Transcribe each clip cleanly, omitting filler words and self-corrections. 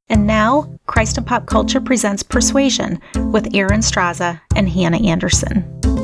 And now, Christ in Pop Culture presents Persuasion with Aaron Straza and Hannah Anderson.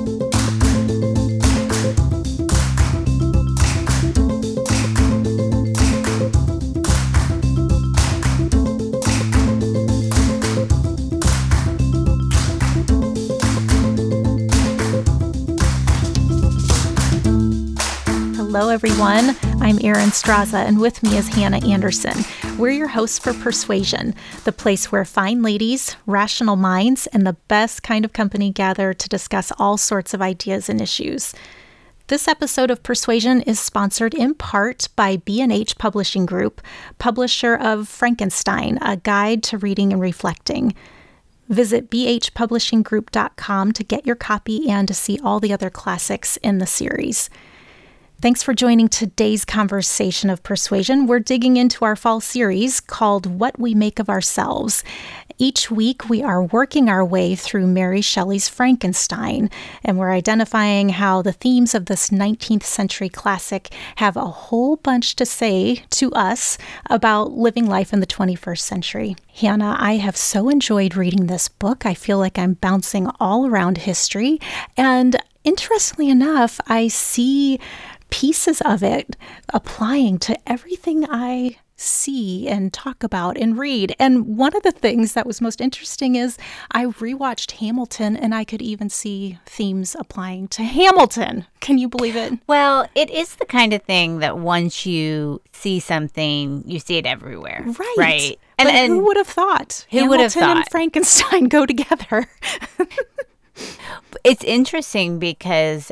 Hello, everyone. I'm Aaron Straza, and with me is Hannah Anderson. We're your hosts for Persuasion, the place where fine ladies, rational minds, and the best kind of company gather to discuss all sorts of ideas and issues. This episode of Persuasion is sponsored in part by B&H Publishing Group, publisher of Frankenstein, a guide to reading and reflecting. Visit bhpublishinggroup.com to get your copy and to see all the other classics in the series. Thanks for joining today's conversation of Persuasion. We're digging into our fall series called What We Make of Ourselves. Each week, we are working our way through Mary Shelley's Frankenstein, and we're identifying how the themes of this 19th century classic have a whole bunch to say to us about living life in the 21st century. Hannah, I have so enjoyed reading this book. I feel like I'm bouncing all around history, and interestingly enough, I see pieces of it applying to everything I see and talk about and read. And one of the things that was most interesting is I rewatched Hamilton and I could even see themes applying to Hamilton. Can you believe it? Well, it is the kind of thing that once you see something, you see it everywhere. Right. And who would have thought? Hamilton and Frankenstein go together. It's interesting because,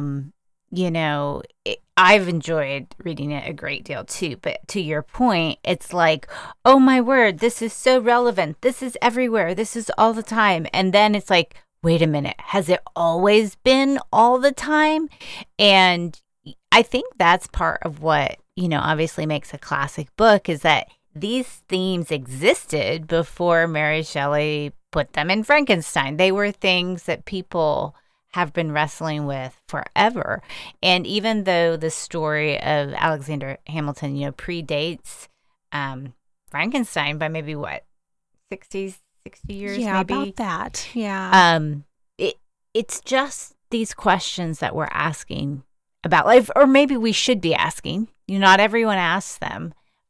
I've enjoyed reading it a great deal too. But to your point, it's like, oh my word, this is so relevant. This is everywhere. This is all the time. And then it's like, wait a minute, has it always been all the time? And I think that's part of what, obviously makes a classic book is that these themes existed before Mary Shelley put them in Frankenstein. They were things that people have been wrestling with forever. And even though the story of Alexander Hamilton, predates Frankenstein by maybe 60 years, yeah, maybe? about that. Yeah. It's just these questions that we're asking about life, or maybe we should be asking. Not everyone asks them.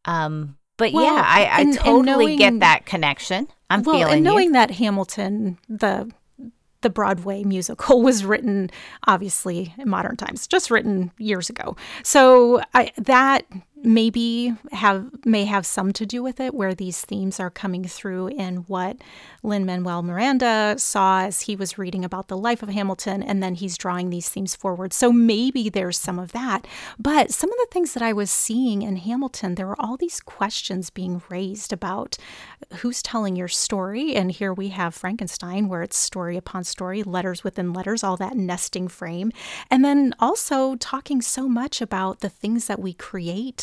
But well, I totally get that connection. I'm feeling knowing that Hamilton, the Broadway musical, was written, obviously, in modern times, just written years ago. So that may have some to do with it, where these themes are coming through in what Lin-Manuel Miranda saw as he was reading about the life of Hamilton, and then he's drawing these themes forward. So maybe there's some of that. But some of the things that I was seeing in Hamilton, there were all these questions being raised about who's telling your story. And here we have Frankenstein, where it's story upon story, letters within letters, all that nesting frame. And then also talking so much about the things that we create.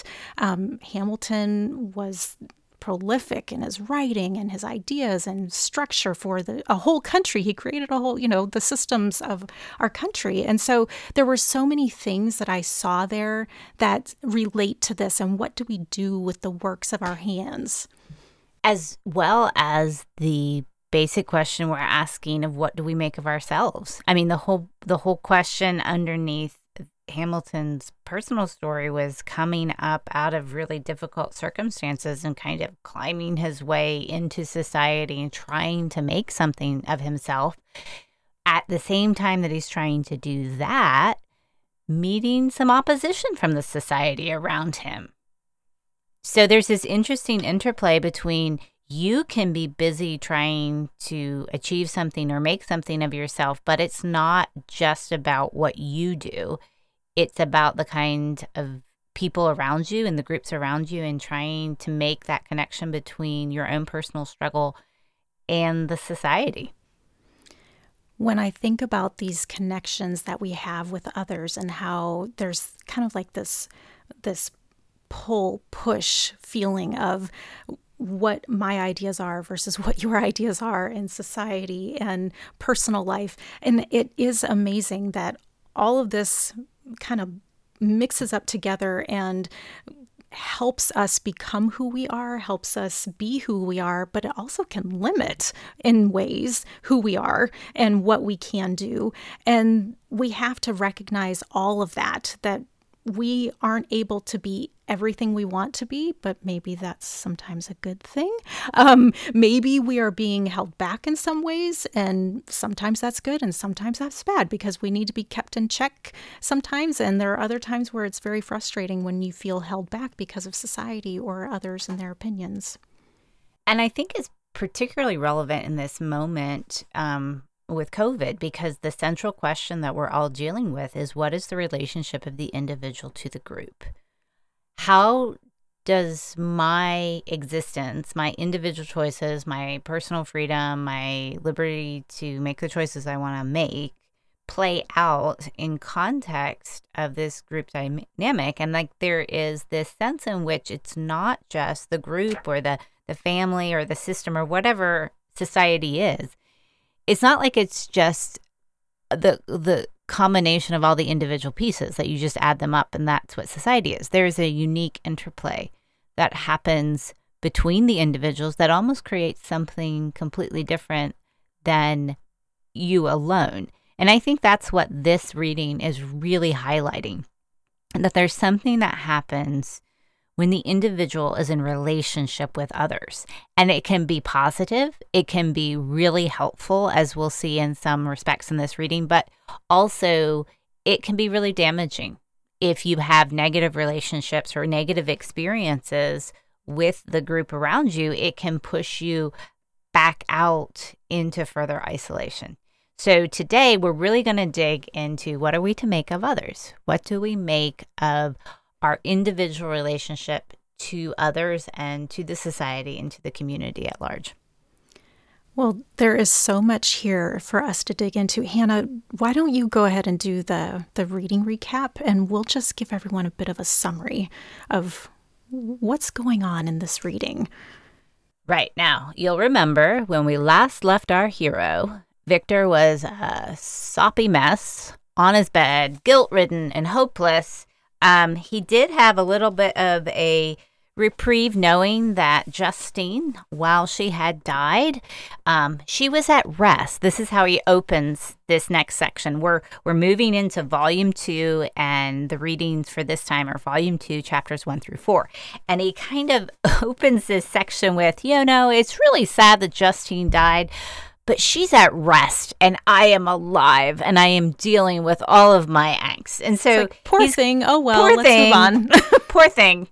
Hamilton was prolific in his writing and his ideas and structure for a whole country. He created a whole, the systems of our country. And so there were so many things that I saw there that relate to this. And what do we do with the works of our hands? As well as the basic question we're asking of what do we make of ourselves? I mean, the whole question underneath Hamilton's personal story was coming up out of really difficult circumstances and kind of climbing his way into society and trying to make something of himself. At the same time that he's trying to do that, meeting some opposition from the society around him. So there's this interesting interplay between you can be busy trying to achieve something or make something of yourself, but it's not just about what you do. It's about the kind of people around you and the groups around you and trying to make that connection between your own personal struggle and the society. When I think about these connections that we have with others and how there's kind of like this pull-push feeling of what my ideas are versus what your ideas are in society and personal life. And it is amazing that all of this kind of mixes up together and helps us become who we are, helps us be who we are, but it also can limit in ways who we are and what we can do. And we have to recognize all of that we aren't able to be everything we want to be, but maybe that's sometimes a good thing. Maybe we are being held back in some ways, and sometimes that's good and sometimes that's bad because we need to be kept in check sometimes. And there are other times where it's very frustrating when you feel held back because of society or others and their opinions. And I think it's particularly relevant in this moment with COVID, because the central question that we're all dealing with is, what is the relationship of the individual to the group? How does my existence, my individual choices, my personal freedom, my liberty to make the choices I want to make play out in context of this group dynamic? And like, there is this sense in which it's not just the group or the family or the system or whatever society is. It's not like it's just the combination of all the individual pieces that you just add them up and that's what society is. There's a unique interplay that happens between the individuals that almost creates something completely different than you alone. And I think that's what this reading is really highlighting, that there's something that happens when the individual is in relationship with others. And it can be positive. It can be really helpful, as we'll see in some respects in this reading, but also it can be really damaging if you have negative relationships or negative experiences with the group around you. It can push you back out into further isolation. So today we're really going to dig into, what are we to make of others? What do we make of our individual relationship to others and to the society and to the community at large? Well, there is so much here for us to dig into. Hannah, why don't you go ahead and do the reading recap, and we'll just give everyone a bit of a summary of what's going on in this reading. Right. Now, you'll remember when we last left our hero, Victor was a soppy mess on his bed, guilt-ridden and hopeless. He did have a little bit of a reprieve knowing that Justine, while she had died, she was at rest. This is how he opens this next section. We're moving into volume 2, and the readings for this time are volume 2, chapters 1 through 4. And he kind of opens this section with, it's really sad that Justine died, but she's at rest and I am alive and I am dealing with all of my angst. And so, like, poor thing. Oh, well, let's move on. Poor thing.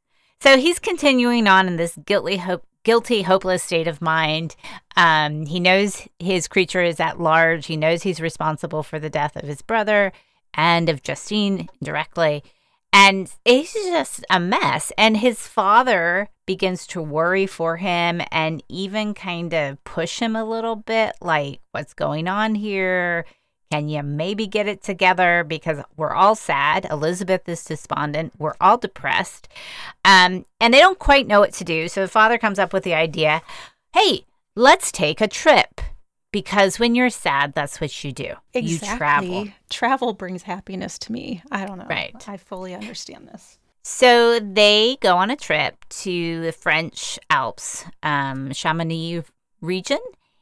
So he's continuing on in this guilty, hopeless state of mind. He knows his creature is at large. He knows he's responsible for the death of his brother and of Justine directly. And it's just a mess. And his father begins to worry for him and even kind of push him a little bit, like, what's going on here? Can you maybe get it together? Because we're all sad. Elizabeth is despondent. We're all depressed. And they don't quite know what to do. So the father comes up with the idea, hey, let's take a trip. Because when you're sad, that's what you do. Exactly. You travel. Travel brings happiness to me. I don't know. Right. I fully understand this. So they go on a trip to the French Alps, Chamonix region.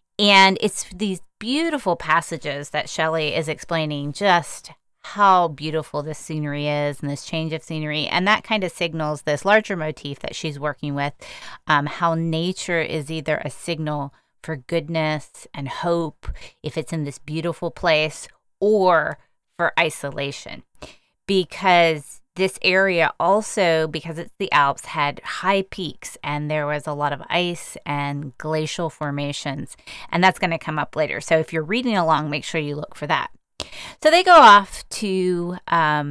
And it's these beautiful passages that Shelley is explaining just how beautiful this scenery is and this change of scenery. And that kind of signals this larger motif that she's working with, how nature is either a signal for goodness and hope if it's in this beautiful place, or for isolation. Because this area also, because it's the Alps, had high peaks and there was a lot of ice and glacial formations. And that's going to come up later. So if you're reading along, make sure you look for that. So they go off to,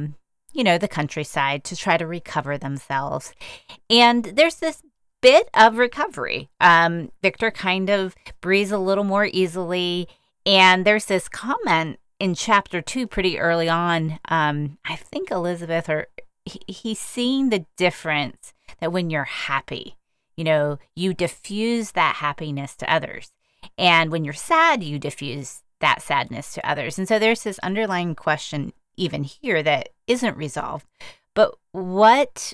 the countryside to try to recover themselves. And there's this bit of recovery. Victor kind of breathes a little more easily. And there's this comment in chapter 2 pretty early on. I think Elizabeth, or he's seeing the difference that when you're happy, you diffuse that happiness to others. And when you're sad, you diffuse that sadness to others. And so there's this underlying question even here that isn't resolved. But what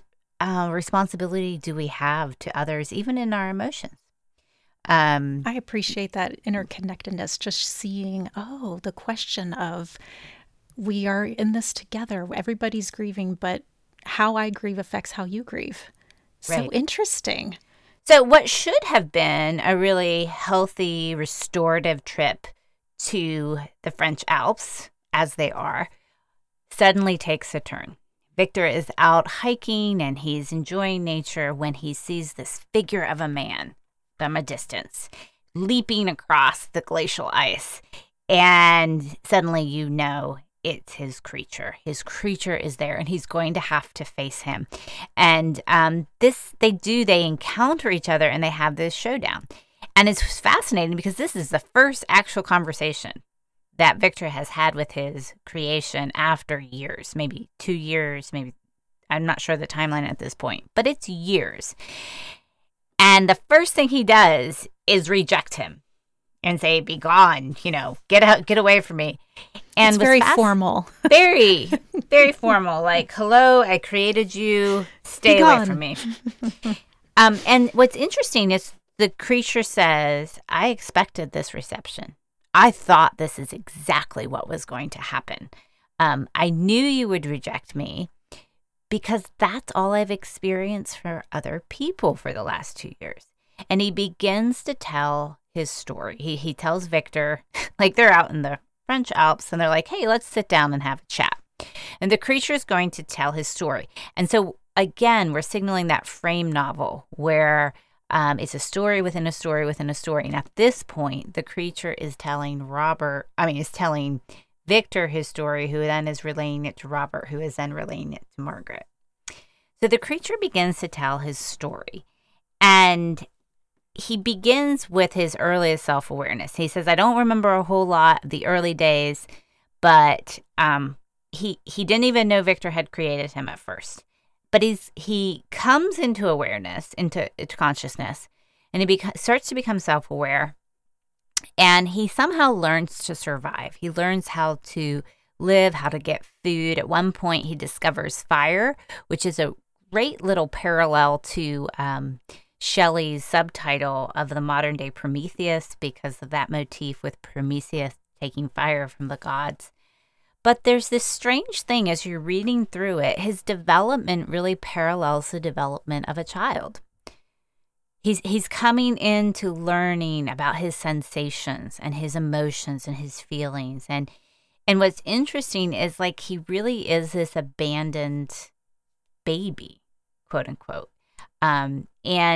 responsibility do we have to others, even in our emotions? I appreciate that interconnectedness, just seeing, the question of we are in this together. Everybody's grieving, but how I grieve affects how you grieve. So Right. interesting. So what should have been a really healthy, restorative trip to the French Alps, as they are, suddenly takes a turn. Victor is out hiking and he's enjoying nature when he sees this figure of a man from a distance leaping across the glacial ice. And suddenly you know it's his creature. His creature is there and he's going to have to face him. And they encounter each other and they have this showdown. And it's fascinating because this is the first actual conversation that Victor has had with his creation after years, maybe 2 years, maybe, I'm not sure the timeline at this point, but it's years. And the first thing he does is reject him and say, "Be gone, get out, get away from me." And it's very formal. Very, very formal. Like, "Hello, I created you. Stay away from me." And what's interesting is the creature says, "I expected this reception. I thought this is exactly what was going to happen. I knew you would reject me because that's all I've experienced for other people for the last 2 years." And he begins to tell his story. He tells Victor, like they're out in the French Alps and they're like, "Hey, let's sit down and have a chat." And the creature is going to tell his story. And so again, we're signaling that frame novel where it's a story within a story within a story. And at this point, the creature is telling Victor his story, who then is relaying it to Robert, who is then relaying it to Margaret. So the creature begins to tell his story. And he begins with his earliest self-awareness. He says, "I don't remember a whole lot of the early days, but he didn't even know Victor had created him at first. But he comes into awareness, into consciousness, and he starts to become self-aware. And he somehow learns to survive. He learns how to live, how to get food. At one point, he discovers fire, which is a great little parallel to Shelley's subtitle of the modern day Prometheus, because of that motif with Prometheus taking fire from the gods. But there's this strange thing as you're reading through it, his development really parallels the development of a child. He's coming into learning about his sensations and his emotions and his feelings. And what's interesting is like he really is this abandoned baby, quote unquote. And,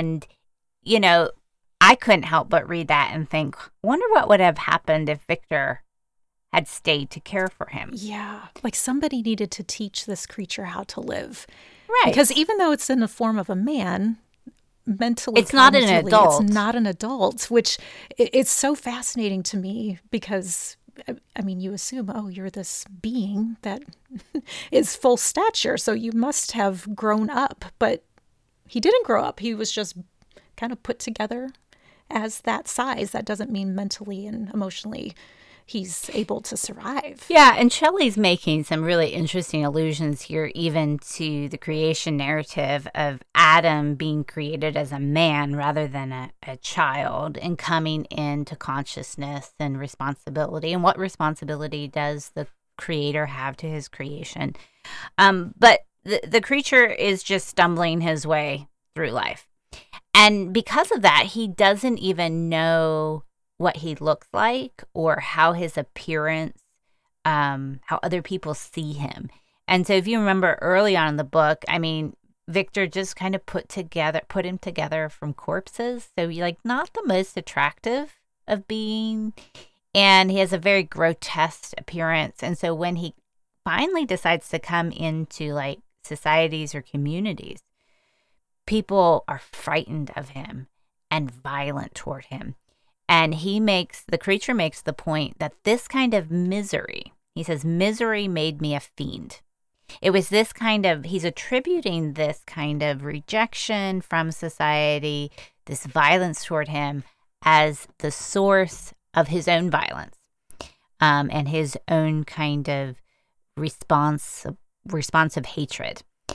I couldn't help but read that and think, wonder what would have happened if Victor had stayed to care for him. Yeah, like somebody needed to teach this creature how to live. Right. Because even though it's in the form of a man, mentally, it's not an adult. It's not an adult, which it's so fascinating to me because, I mean, you assume, you're this being that is full stature, so you must have grown up. But he didn't grow up. He was just kind of put together as that size. That doesn't mean mentally and emotionally he's able to survive. Yeah, and Shelley's making some really interesting allusions here, even to the creation narrative of Adam being created as a man rather than a child, and coming into consciousness and responsibility. And what responsibility does the creator have to his creation? But the creature is just stumbling his way through life. And because of that, he doesn't even know what he looks like or how his appearance, how other people see him. And so if you remember early on in the book, I mean, Victor just kind of put him together from corpses. So you're like not the most attractive of being. And he has a very grotesque appearance. And so when he finally decides to come into like societies or communities, people are frightened of him and violent toward him. And the creature makes the point that this kind of misery, he says, misery made me a fiend. It was this kind of, he's attributing this kind of rejection from society, this violence toward him, as the source of his own violence and his own kind of responsive hatred.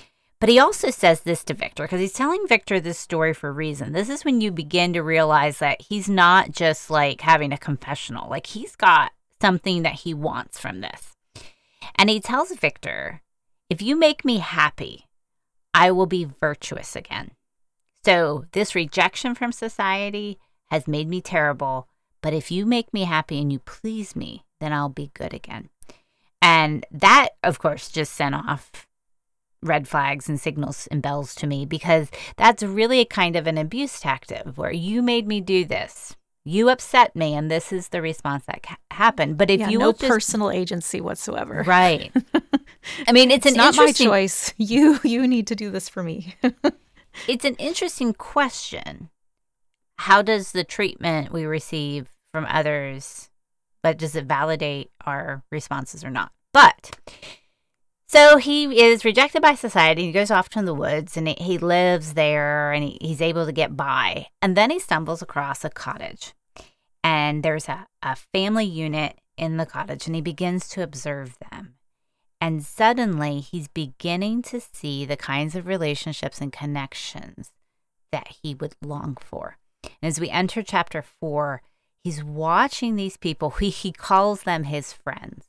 But he also says this to Victor, because he's telling Victor this story for a reason. This is when you begin to realize that he's not just like having a confessional. Like, he's got something that he wants from this. And he tells Victor, if you make me happy, I will be virtuous again. So this rejection from society has made me terrible. But if you make me happy and you please me, then I'll be good again. And that, of course, just sent off red flags and signals and bells to me, because that's really a kind of an abuse tactic where you made me do this. You upset me, and this is the response that happened. But if you no will just, personal agency whatsoever. Right. I mean, it's not my choice. You need to do this for me. It's an interesting question. How does the treatment we receive from others, but does it validate our responses or not? But so he is rejected by society. He goes off to the woods, and he lives there, and he's able to get by. And then he stumbles across a cottage, and there's a family unit in the cottage, and he begins to observe them. And suddenly he's beginning to see the kinds of relationships and connections that he would long for. And as we enter chapter 4, he's watching these people. He calls them his friends.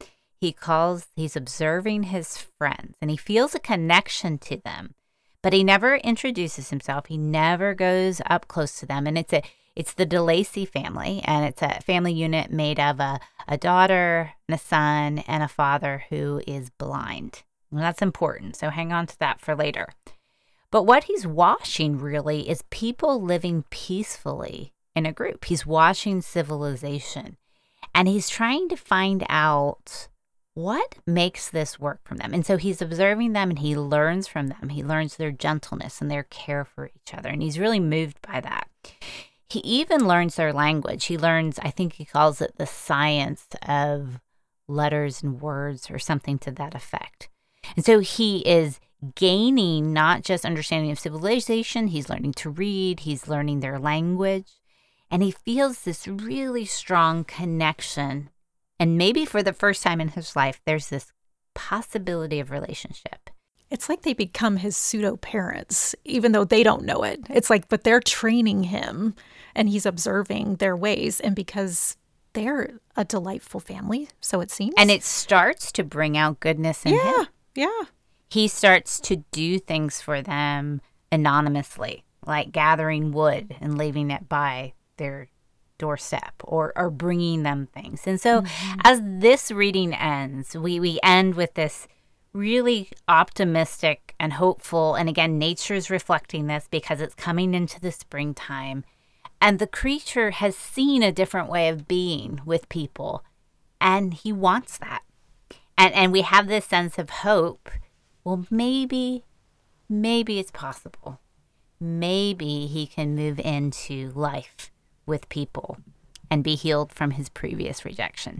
He's observing his friends, and he feels a connection to them, but he never introduces himself. He never goes up close to them. And it's the DeLacy family, and it's a family unit made of a daughter and a son and a father who is blind. And that's important, so hang on to that for later. But what he's watching really is people living peacefully in a group. He's watching civilization, and he's trying to find out what makes this work from them. And so he's observing them, and he learns from them. He learns their gentleness and their care for each other. And he's really moved by that. He even learns their language. He learns, I think he calls it the science of letters and words or something to that effect. And so he is gaining not just understanding of civilization, he's learning to read, he's learning their language. And he feels this really strong connection. And maybe for the first time in his life, there's this possibility of relationship. It's like they become his pseudo-parents, even though they don't know it. It's like, but they're training him, and he's observing their ways. And because they're a delightful family, so it seems. And it starts to bring out goodness in him. Yeah. He starts to do things for them anonymously, like gathering wood and leaving it by their doorstep or bringing them things. And so as this reading ends, we end with this really optimistic and hopeful. And again, nature's reflecting this because it's coming into the springtime. And the creature has seen a different way of being with people. And he wants that. And we have this sense of hope. Well, maybe it's possible. Maybe he can move into life with people and be healed from his previous rejection.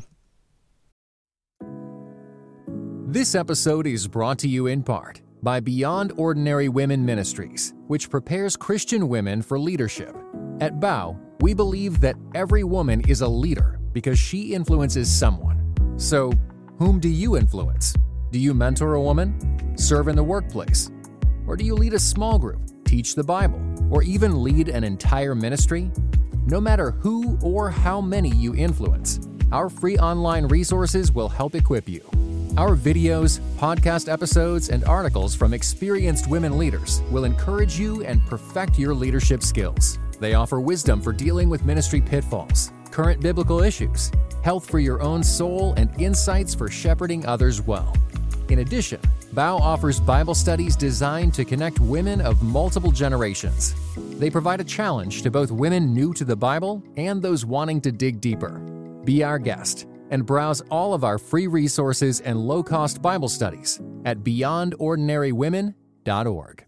This episode is brought to you in part by Beyond Ordinary Women Ministries, which prepares Christian women for leadership. At BOW, we believe that every woman is a leader because she influences someone. So, whom do you influence? Do you mentor a woman? Serve in the workplace? Or do you lead a small group, teach the Bible, or even lead an entire ministry? No matter who or how many you influence, our free online resources will help equip you. Our videos, podcast episodes, and articles from experienced women leaders will encourage you and perfect your leadership skills. They offer wisdom for dealing with ministry pitfalls, current biblical issues, health for your own soul, and insights for shepherding others well. In addition, BOW offers Bible studies designed to connect women of multiple generations. They provide a challenge to both women new to the Bible and those wanting to dig deeper. Be our guest and browse all of our free resources and low-cost Bible studies at beyondordinarywomen.org.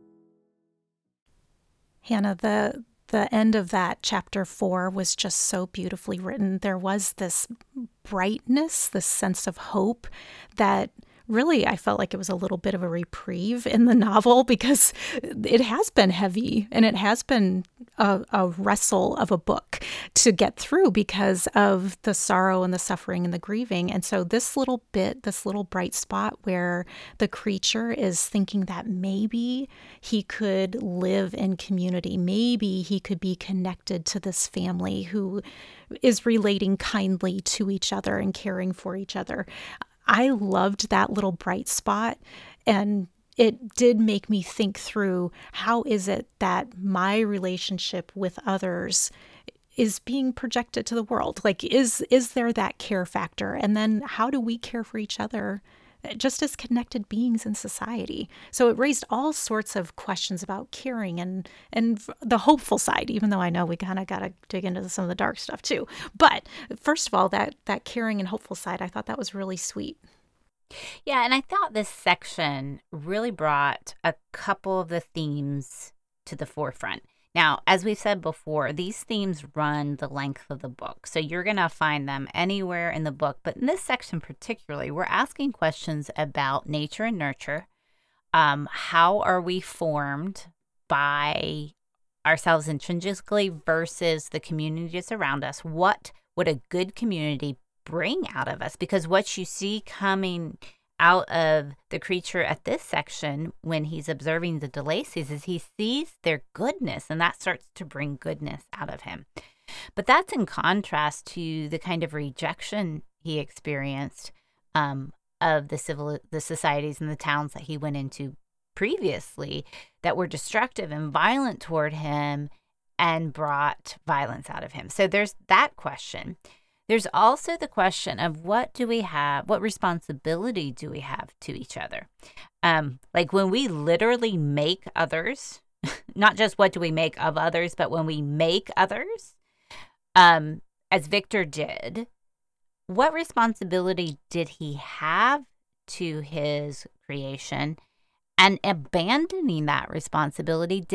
Hannah, the end of that chapter 4 was just so beautifully written. There was this brightness, this sense of hope that really, I felt like it was a little bit of a reprieve in the novel because it has been heavy and it has been a wrestle of a book to get through because of the sorrow and the suffering and the grieving. And so this little bright spot where the creature is thinking that maybe he could live in community, maybe he could be connected to this family who is relating kindly to each other and caring for each other. I loved that little bright spot, and it did make me think through, how is it that my relationship with others is being projected to the world? Like, is there that care factor? And then how do we care for each other just as connected beings in society? So it raised all sorts of questions about caring and the hopeful side, even though I know we kind of got to dig into some of the dark stuff too. But first of all, that caring and hopeful side, I thought that was really sweet. Yeah, and I thought this section really brought a couple of the themes to the forefront. Now, as we've said before, these themes run the length of the book, so you're going to find them anywhere in the book. But in this section particularly, we're asking questions about nature and nurture. How are we formed by ourselves intrinsically versus the communities around us? What would a good community bring out of us? Because what you see coming out of the creature at this section when he's observing the DeLacy's is he sees their goodness, and that starts to bring goodness out of him. But that's in contrast to the kind of rejection he experienced of the societies and the towns that he went into previously that were destructive and violent toward him and brought violence out of him. So there's that question. There's also the question of what responsibility do we have to each other? Like when we literally make others, not just what do we make of others, but when we make others, as Victor did, what responsibility did he have to his creation? And abandoning that responsibility,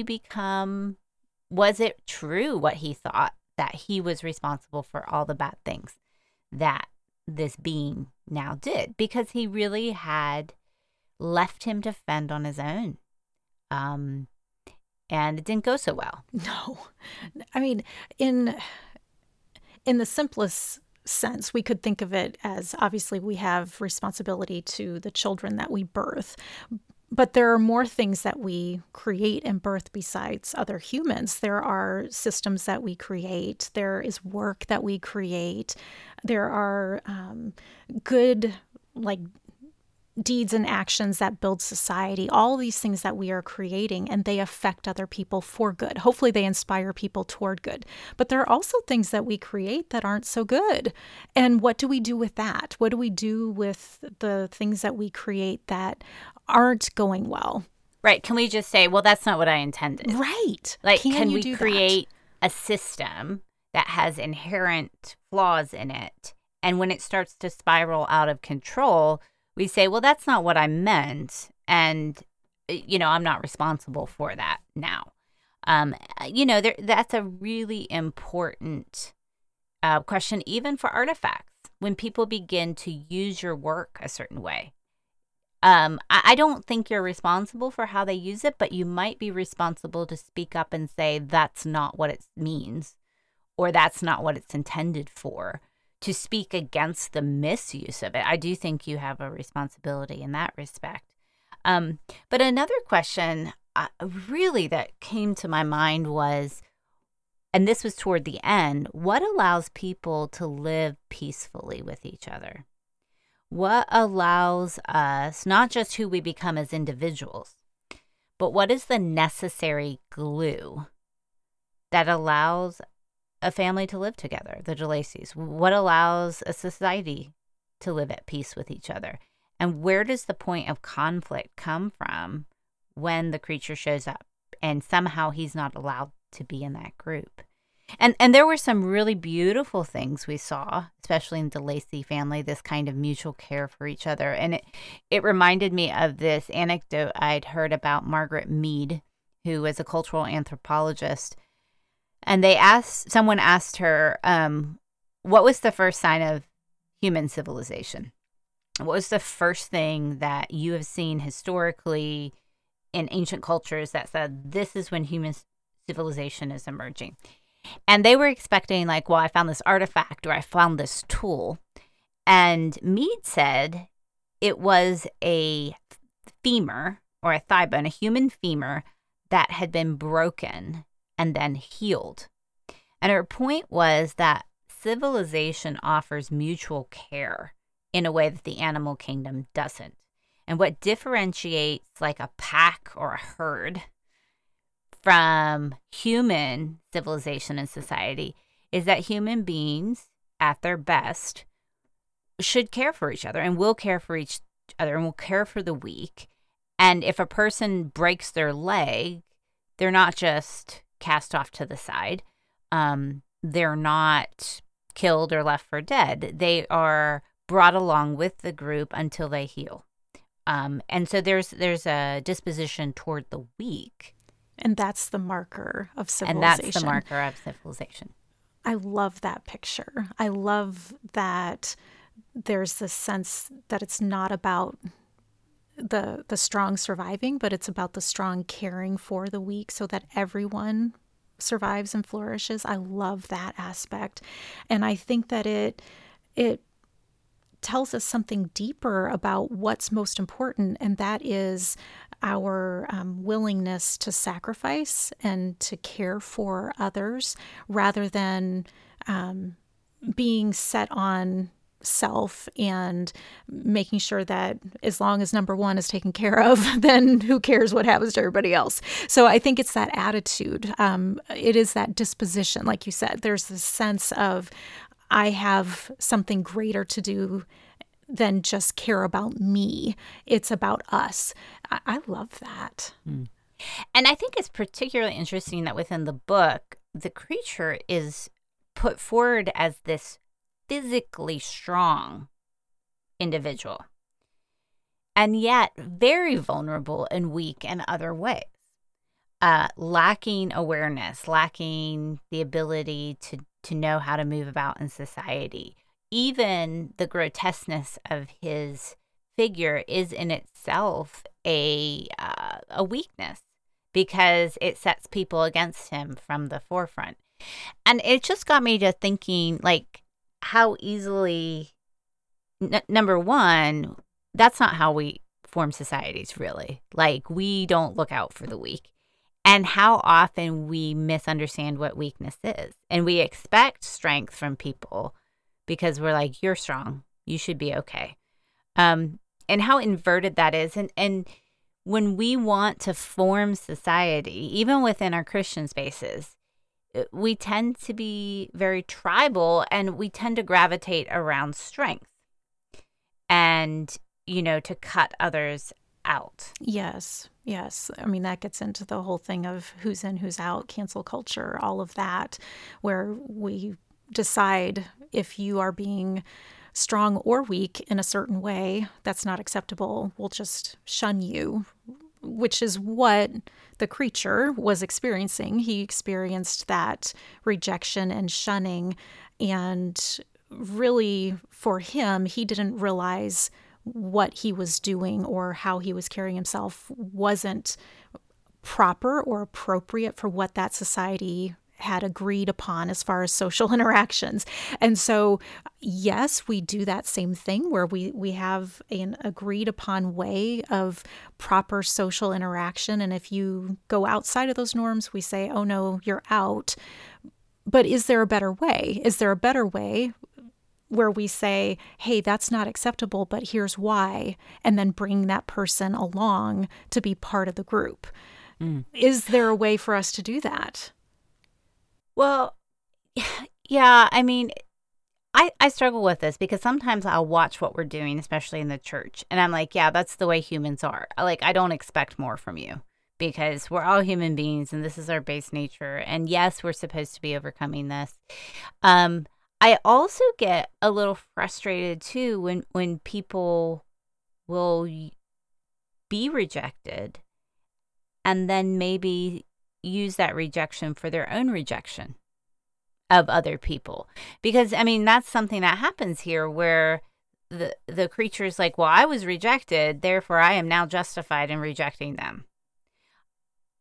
was it true what he thought, that he was responsible for all the bad things that this being now did? Because he really had left him to fend on his own. And it didn't go so well. No. I mean, in the simplest sense, we could think of it as, obviously we have responsibility to the children that we birth, but there are more things that we create and birth besides other humans. There are systems that we create. There is work that we create. There are good, deeds and actions that build society. All these things that we are creating, and they affect other people for good. Hopefully they inspire people toward good. But there are also things that we create that aren't so good. And what do we do with that? What do we do with the things that we create that aren't going well? Right. Can we just say, well, that's not what I intended? Right. Can we create a system that has inherent flaws in it? And when it starts to spiral out of control, we say, well, that's not what I meant. And, I'm not responsible for that now. That's a really important question, even for artifacts, when people begin to use your work a certain way. I don't think you're responsible for how they use it, but you might be responsible to speak up and say, that's not what it means, or that's not what it's intended for. To speak against the misuse of it. I do think you have a responsibility in that respect. But another question really that came to my mind was, and this was toward the end, what allows people to live peacefully with each other? What allows us, not just who we become as individuals, but what is the necessary glue that allows a family to live together, the DeLacy's? What allows a society to live at peace with each other? And where does the point of conflict come from when the creature shows up and somehow he's not allowed to be in that group? And there were some really beautiful things we saw, especially in the DeLacy family, this kind of mutual care for each other. And it reminded me of this anecdote I'd heard about Margaret Mead, who was a cultural anthropologist. And someone asked her, what was the first sign of human civilization? What was the first thing that you have seen historically in ancient cultures that said, this is when human civilization is emerging. And they were expecting like, well, I found this artifact or I found this tool. And Mead said it was a femur or a thigh bone, a human femur that had been broken and then healed. And her point was that civilization offers mutual care in a way that the animal kingdom doesn't. And what differentiates like a pack or a herd from human civilization and society is that human beings at their best should care for each other and will care for each other and will care for the weak. And if a person breaks their leg, they're not just cast off to the side. They're not killed or left for dead. They are brought along with the group until they heal. And so there's a disposition toward the weak. And that's the marker of civilization. And that's the marker of civilization. I love that picture. I love that there's this sense that it's not about the strong surviving, but it's about the strong caring for the weak so that everyone survives and flourishes. I love that aspect. And I think that it tells us something deeper about what's most important, and that is our willingness to sacrifice and to care for others rather than being set on self and making sure that as long as number one is taken care of, then who cares what happens to everybody else. So I think it's that attitude. It is that disposition. Like you said, there's this sense of I have something greater to do than just care about me. It's about us. I love that. Mm. And I think it's particularly interesting that within the book, the creature is put forward as this physically strong individual, and yet very vulnerable and weak in other ways, lacking awareness, lacking the ability to know how to move about in society. Even the grotesqueness of his figure is in itself a weakness because it sets people against him from the forefront. And it just got me to thinking, like, how easily, number one, that's not how we form societies, really. Like, we don't look out for the weak. And how often we misunderstand what weakness is. And we expect strength from people because we're like, you're strong, you should be okay. And how inverted that is. And when we want to form society, even within our Christian spaces, we tend to be very tribal and we tend to gravitate around strength and, to cut others out. Yes. I mean, that gets into the whole thing of who's in, who's out, cancel culture, all of that, where we decide if you are being strong or weak in a certain way, that's not acceptable. We'll just shun you, which is what the creature was experiencing. He experienced that rejection and shunning. And really, for him, he didn't realize what he was doing or how he was carrying himself wasn't proper or appropriate for what that society had agreed upon as far as social interactions. And so, yes, we do that same thing where we have an agreed upon way of proper social interaction. And if you go outside of those norms, we say, oh no, you're out. But is there a better way? Is there a better way where we say, hey, that's not acceptable, but here's why, and then bring that person along to be part of the group? Mm. Is there a way for us to do that? Well, yeah, I mean, I struggle with this because sometimes I'll watch what we're doing, especially in the church, and I'm like, yeah, that's the way humans are. Like, I don't expect more from you because we're all human beings and this is our base nature. And yes, we're supposed to be overcoming this. I also get a little frustrated too when people will be rejected and then maybe use that rejection for their own rejection of other people. Because, I mean, that's something that happens here where the creature is like, well, I was rejected, therefore I am now justified in rejecting them.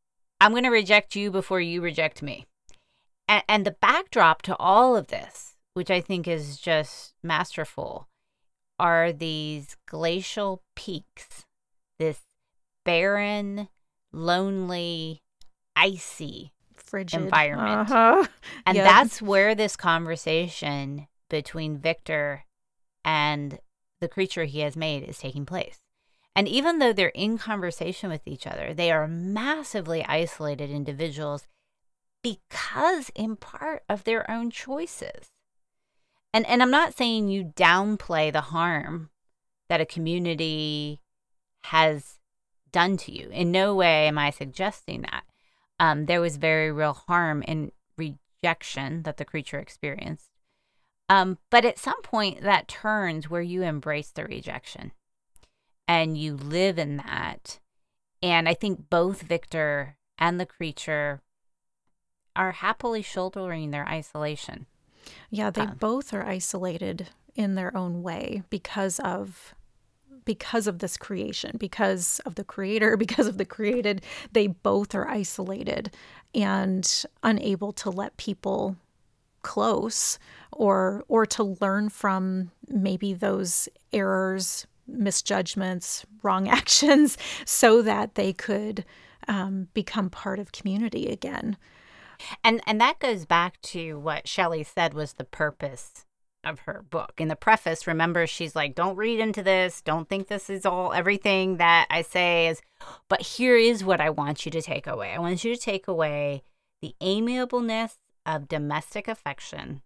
I'm going to reject you before you reject me. And the backdrop to all of this, which I think is just masterful, are these glacial peaks, this barren, lonely, icy, frigid environment. And that's where this conversation between Victor and the creature he has made is taking place. And even though they're in conversation with each other, they are massively isolated individuals because in part of their own choices. And I'm not saying you downplay the harm that a community has done to you. In no way am I suggesting that. There was very real harm and rejection that the creature experienced. But at some point that turns where you embrace the rejection and you live in that. And I think both Victor and the creature are happily shouldering their isolation. Yeah, they both are isolated in their own way because of this creation, because of the creator, because of the created. They both are isolated and unable to let people close or to learn from maybe those errors, misjudgments, wrong actions, so that they could become part of community again. And that goes back to what Shelley said was the purpose of her book. In the preface, remember, she's like, don't read into this. Don't think this is everything that I say is, but here is what I want you to take away. I want you to take away the amiableness of domestic affection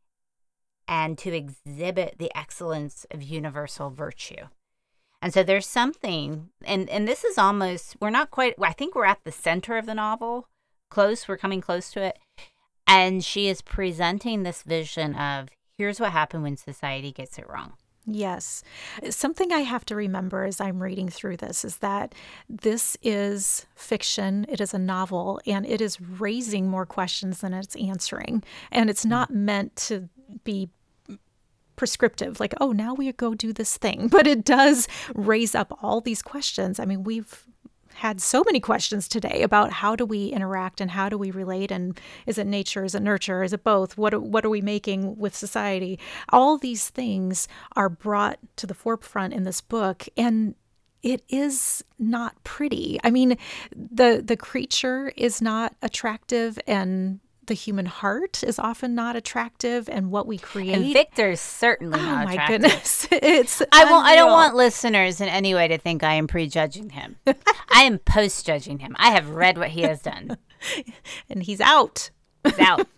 and to exhibit the excellence of universal virtue. And so there's something, and this is almost, we're not quite, I think we're at the center of the novel. We're coming close to it. And she is presenting this vision of, here's what happened when society gets it wrong. Yes. Something I have to remember as I'm reading through this is that this is fiction. It is a novel, and it is raising more questions than it's answering. And it's not meant to be prescriptive, like, oh, now we go do this thing. But it does raise up all these questions. I mean, we've had so many questions today about how do we interact and how do we relate, and is it nature, is it nurture, is it both? What are we making with society? All these things are brought to the forefront in this book, and it is not pretty. I mean, the creature is not attractive, and the human heart is often not attractive, and what we create. And Victor's certainly not attractive. Oh my goodness. It's I don't want listeners in any way to think I am prejudging him. I am post-judging him. I have read what he has done. And he's out. He's out.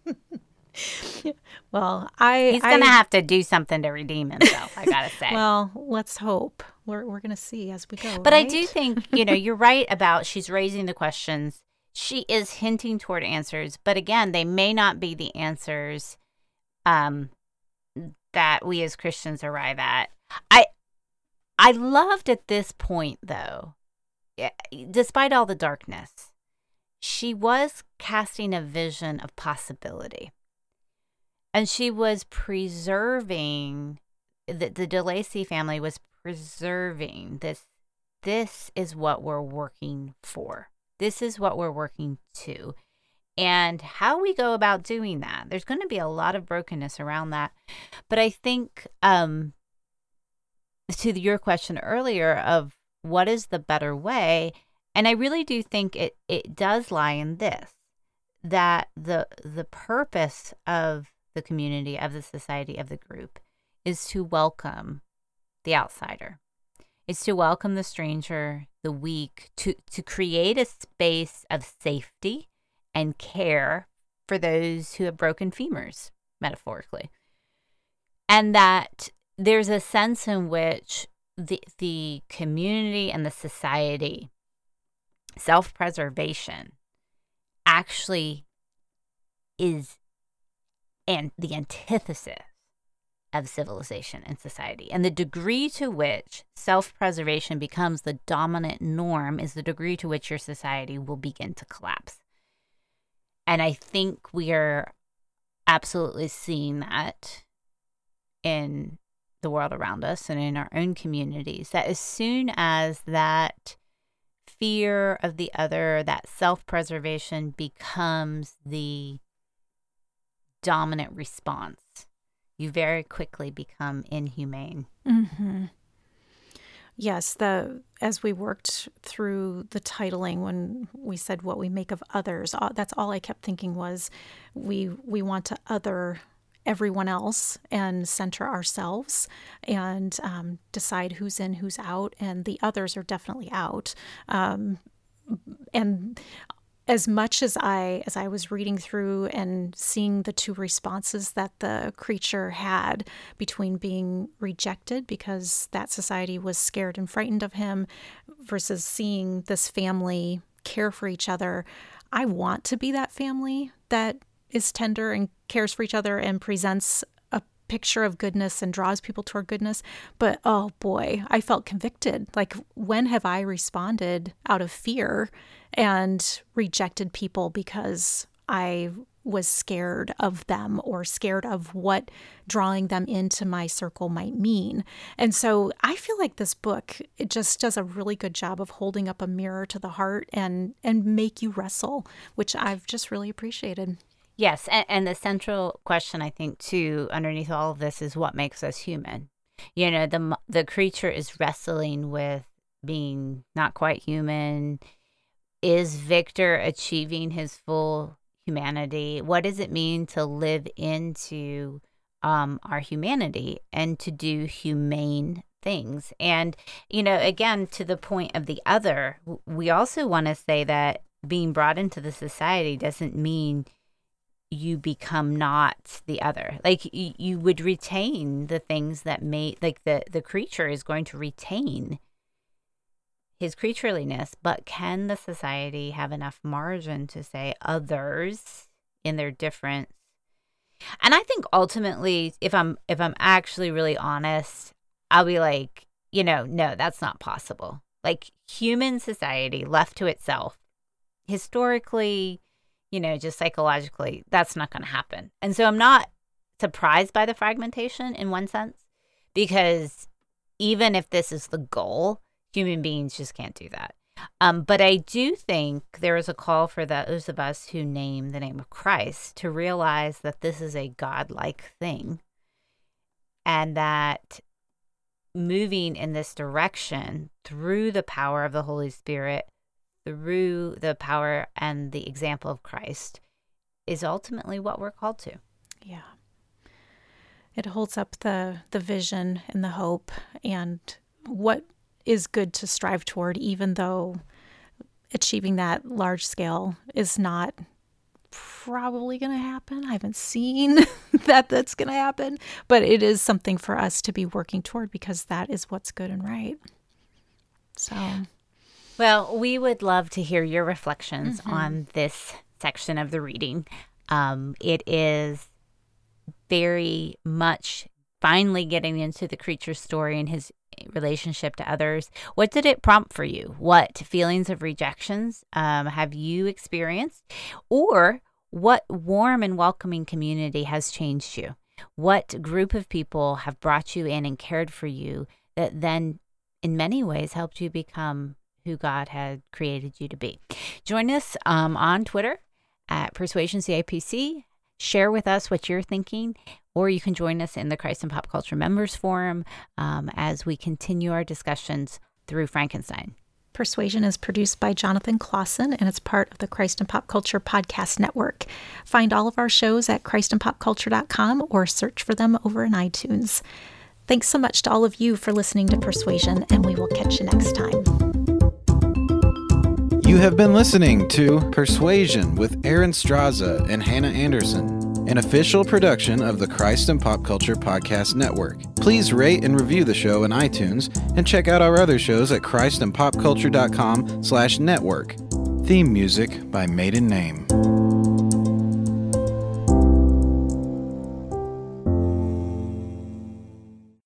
Well, he's going to have to do something to redeem himself, I got to say. Well, let's hope. We're going to see as we go. But right? I do think, you're right about she's raising the questions. She is hinting toward answers, but again, they may not be the answers that we as Christians arrive at. I loved at this point, though, despite all the darkness, she was casting a vision of possibility. And she was preserving, the De Lacy family was preserving this. This is what we're working for. This is what we're working to. And how we go about doing that, there's going to be a lot of brokenness around that. But I think to your question earlier of what is the better way, and I really do think it does lie in this, that the purpose of the community, of the society, of the group is to welcome the outsider. It's to welcome the stranger, the weak, to create a space of safety and care for those who have broken femurs, metaphorically. And that there's a sense in which the community and the society, self-preservation, actually is the antithesis of civilization and society. And the degree to which self-preservation becomes the dominant norm is the degree to which your society will begin to collapse. And I think we are absolutely seeing that in the world around us and in our own communities, that as soon as that fear of the other, that self-preservation becomes the dominant response, you very quickly become inhumane. Mm-hmm. Yes, as we worked through the titling, when we said what we make of others, that's all I kept thinking was we want to other everyone else and center ourselves and decide who's in, who's out, and the others are definitely out. And as much as I was reading through and seeing the two responses that the creature had between being rejected because that society was scared and frightened of him versus seeing this family care for each other, I want to be that family that is tender and cares for each other and presents a picture of goodness and draws people toward goodness. But oh boy, I felt convicted. Like, when have I responded out of fear and rejected people because I was scared of them or scared of what drawing them into my circle might mean? And so I feel like this book, it just does a really good job of holding up a mirror to the heart and make you wrestle, which I've just really appreciated. Yes, and the central question, I think, too, underneath all of this is what makes us human. You know, the creature is wrestling with being not quite human. Is Victor achieving his full humanity? What does it mean to live into our humanity and to do humane things? And, you know, again, to the point of the other, we also want to say that being brought into the society doesn't mean you become not the other. Like, you would retain the things that like the creature is going to retain his creatureliness, but can the society have enough margin to say others in their difference? And I think ultimately, if I'm actually really honest, I'll be like, you know, no, that's not possible. Like, human society left to itself, historically, you know, just psychologically, that's not going to happen. And so I'm not surprised by the fragmentation in one sense, because even if this is the goal, human beings just can't do that. But I do think there is a call for those of us who name the name of Christ to realize that this is a godlike thing, and that moving in this direction through the power of the Holy Spirit, through the power and the example of Christ, is ultimately what we're called to. Yeah. It holds up the vision and the hope and what is good to strive toward, even though achieving that large scale is not probably going to happen. I haven't seen that's going to happen, but it is something for us to be working toward, because that is what's good and right. So, well, we would love to hear your reflections on this section of the reading. It is very much finally getting into the creature's story and his relationship to others. What did it prompt for you? What feelings of rejections have you experienced? Or what warm and welcoming community has changed you? What group of people have brought you in and cared for you that then in many ways helped you become who God had created you to be? Join us on Twitter at PersuasionCIPC. Share with us what you're thinking, or you can join us in the Christ and Pop Culture Members Forum as we continue our discussions through Frankenstein. Persuasion is produced by Jonathan Clausen, and it's part of the Christ and Pop Culture Podcast Network. Find all of our shows at christandpopculture.com or search for them over in iTunes. Thanks so much to all of you for listening to Persuasion, and we will catch you next time. You have been listening to Persuasion with Aaron Straza and Hannah Anderson, an official production of the Christ and Pop Culture Podcast Network. Please rate and review the show in iTunes and check out our other shows at christandpopculture.com/network. Theme music by Maiden Name.